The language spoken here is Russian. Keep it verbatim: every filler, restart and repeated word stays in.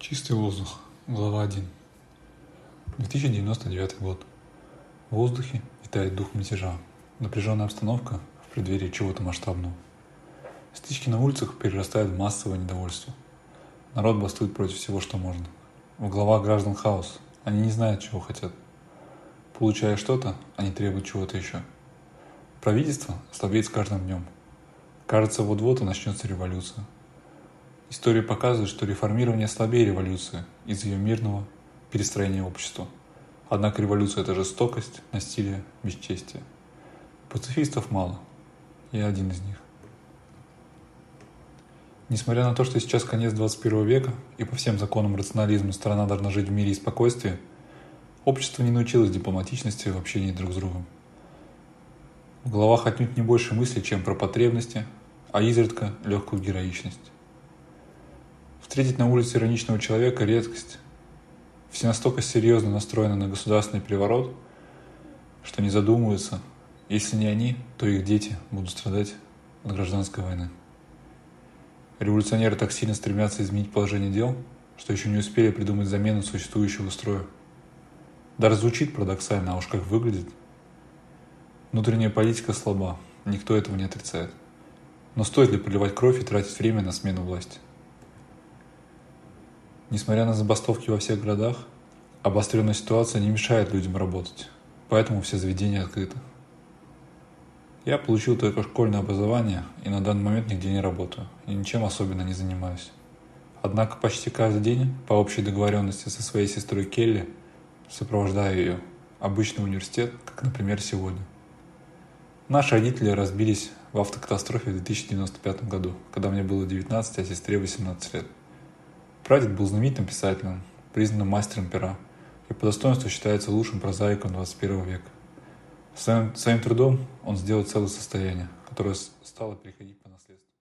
Чистый воздух. Глава один. две тысячи девяносто девятый год. В воздухе витает дух мятежа. Напряженная обстановка в преддверии чего-то масштабного. Стычки на улицах перерастают в массовое недовольство. Народ бастует против всего, что можно. В головах граждан хаос. Они не знают, чего хотят. Получая что-то, они требуют чего-то еще. Правительство слабеет с каждым днем. Кажется, вот-вот и начнется революция. История показывает, что реформирование слабее революции из-за ее мирного перестроения общества. Однако революция – это жестокость, насилие, бесчестие. Пацифистов мало. Я один из них. Несмотря на то, что сейчас конец двадцать первого века, и по всем законам рационализма страна должна жить в мире и спокойствии, общество не научилось дипломатичности в общении друг с другом. В головах отнюдь не больше мыслей, чем про потребности, а изредка легкую героичность. Встретить на улице ироничного человека – редкость. Все настолько серьезно настроены на государственный переворот, что не задумываются, если не они, то их дети будут страдать от гражданской войны. Революционеры так сильно стремятся изменить положение дел, что еще не успели придумать замену существующего строя. Даже звучит парадоксально, а уж как выглядит. Внутренняя политика слаба, никто этого не отрицает. Но стоит ли проливать кровь и тратить время на смену власти? Несмотря на забастовки во всех городах, обостренная ситуация не мешает людям работать, поэтому все заведения открыты. Я получил только школьное образование и на данный момент нигде не работаю, и ничем особенно не занимаюсь. Однако почти каждый день, по общей договоренности со своей сестрой Келли, сопровождаю ее, обычно в университет, как, например, сегодня. Наши родители разбились в автокатастрофе в две тысячи девяносто пятом году, когда мне было девятнадцать, а сестре восемнадцать лет. Прадед был знаменитым писателем, признанным мастером пера и по достоинству считается лучшим прозаиком двадцать первого века. Своим, своим трудом он сделал целое состояние, которое стало переходить по наследству.